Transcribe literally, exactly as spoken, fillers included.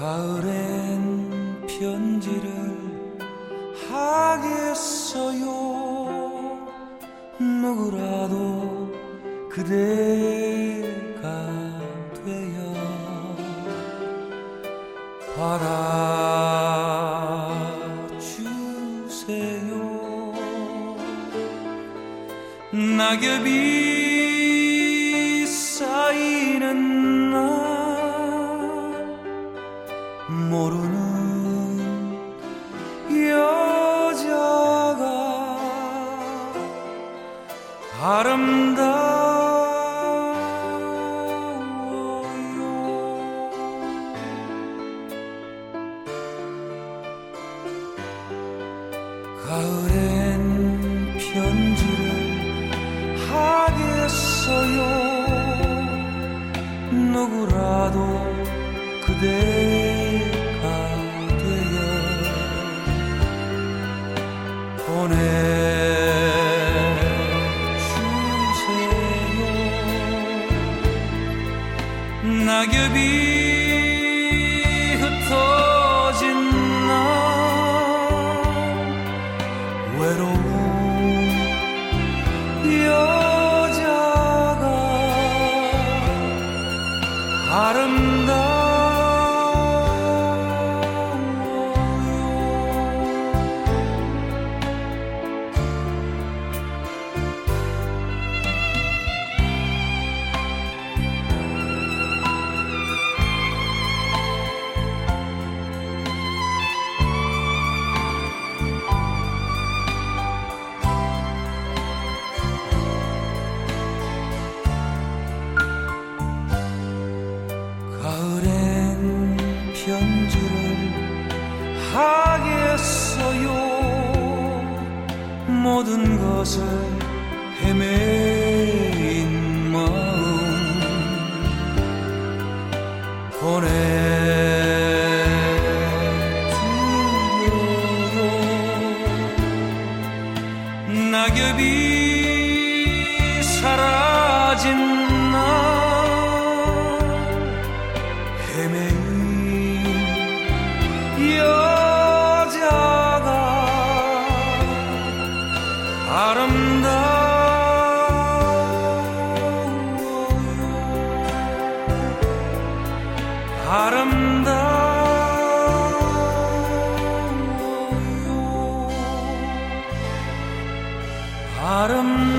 가을엔 편지를 하겠어요. 누구라도 그대가 되어 받아주세요. 낙엽이 쌓이는 날 모르는 여자가 아름다워요. 가을엔 편지를 하겠어요. 누구라도 그대가 되어 보내주세요. 낙엽이 흩어진 날 외로운 여자가 아름다워요. 가을엔 편지를 하겠어요. 모든 것을 헤매인 마음 보내드려요. 낙엽이 사라진 날 헤매인 여자가 아름다워요. 아름다워요. 아름다워요.